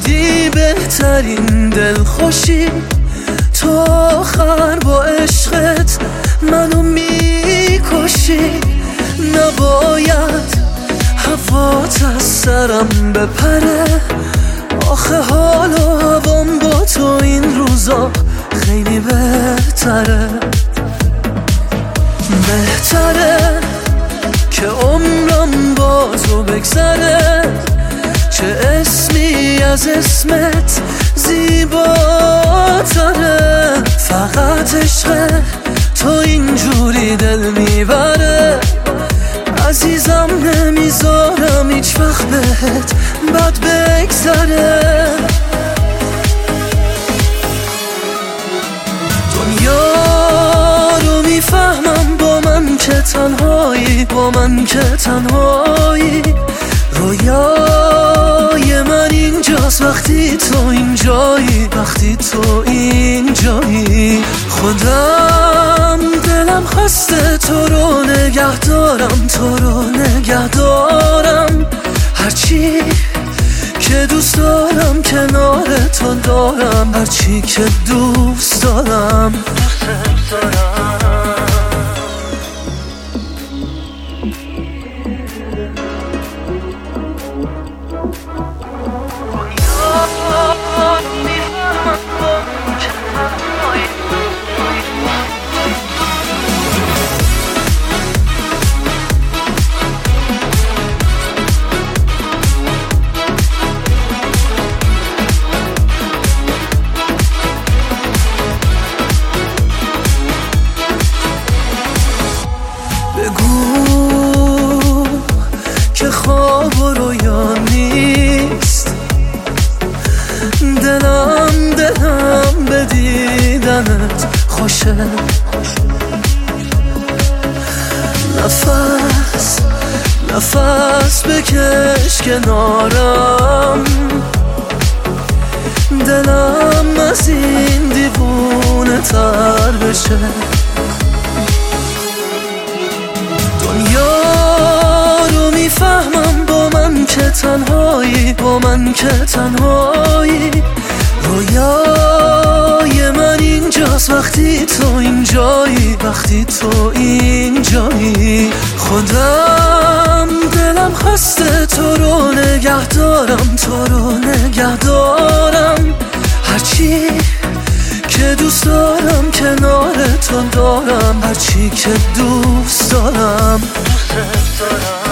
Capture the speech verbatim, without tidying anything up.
بودی بهترین دلخوشی، تو آخر با عشقت منو میکشی. نباید هوات از سرم بپره، آخه حال و هوام با تو این روزا خیلی بهتره. بهتره که عمرم با تو بگذره، چه اسمی از اسمت زیباتره. فقط عشق تو اینجوری دل میبره، عزیزم نمیذارم هیچ وقت بهت بد بگذره. دنیا رو میفهمم با من که تنهایی، با من که تنهایی. رویای من اینجاست وقتی تو اینجایی، وقتی تو اینجایی. خودم دلم خسته تو رو نگه دارم، تو رو نگه دارم. هرچی که دوست دارم کنار تو دارم، هرچی که دوست دارم دوست دارم. بگو که خواب و رویا نیست، دلم دلم به دیدنت خوشه. نفس نفس بکش کنارم، دلم از این دیوونه تر بشه. دنیا رو میفهمم با من که تنهایی، با من که تنهایی. رویای من اینجاست وقتی تو اینجایی، وقتی تو اینجایی. خودم دلم خسته تو رو نگه دارم، تو رو نگه دارم. هرچی که دوست دارم کنار تو دارم، هرچی که دوست دارم دوست دارم.